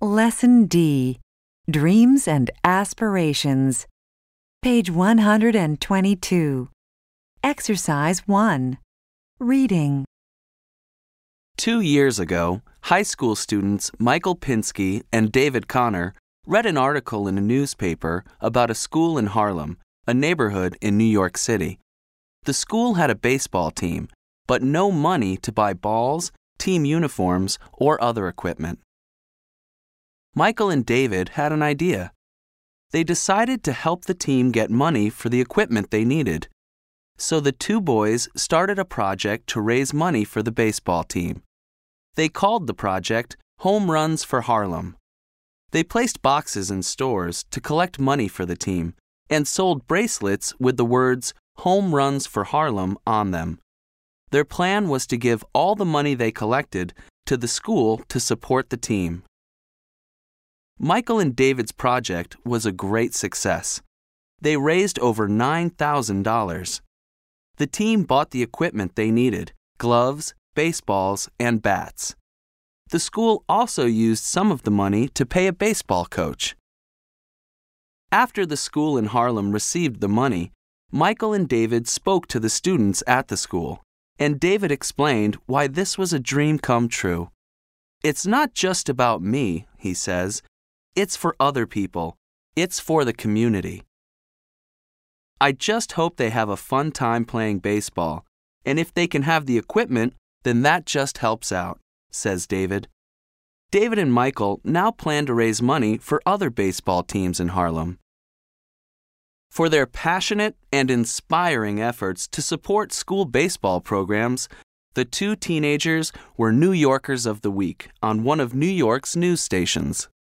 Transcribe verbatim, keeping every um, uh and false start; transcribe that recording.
Lesson D. Dreams and Aspirations. Page one hundred twenty-two. Exercise one. Reading. Two years ago, high school students Michael Pinsky and David Connor read an article in a newspaper about a school in Harlem, a neighborhood in New York City. The school had a baseball team, but no money to buy balls, team uniforms, or other equipment. Michael and David had an idea. They decided to help the team get money for the equipment they needed. So the two boys started a project to raise money for the baseball team. They called the project Home Runs for Harlem. They placed boxes in stores to collect money for the team and sold bracelets with the words Home Runs for Harlem on them. Their plan was to give all the money they collected to the school to support the team. Michael and David's project was a great success. They raised over nine thousand dollars. The team bought the equipment they needed, gloves, baseballs, and bats. The school also used some of the money to pay a baseball coach. After the school in Harlem received the money, Michael and David spoke to the students at the school, and David explained why this was a dream come true. "It's not just about me," he says. "It's for other people. It's for the community. I just hope they have a fun time playing baseball, and if they can have the equipment, then that just helps out," says David. David and Michael now plan to raise money for other baseball teams in Harlem. For their passionate and inspiring efforts to support school baseball programs, the two teenagers were New Yorkers of the Week on one of New York's news stations.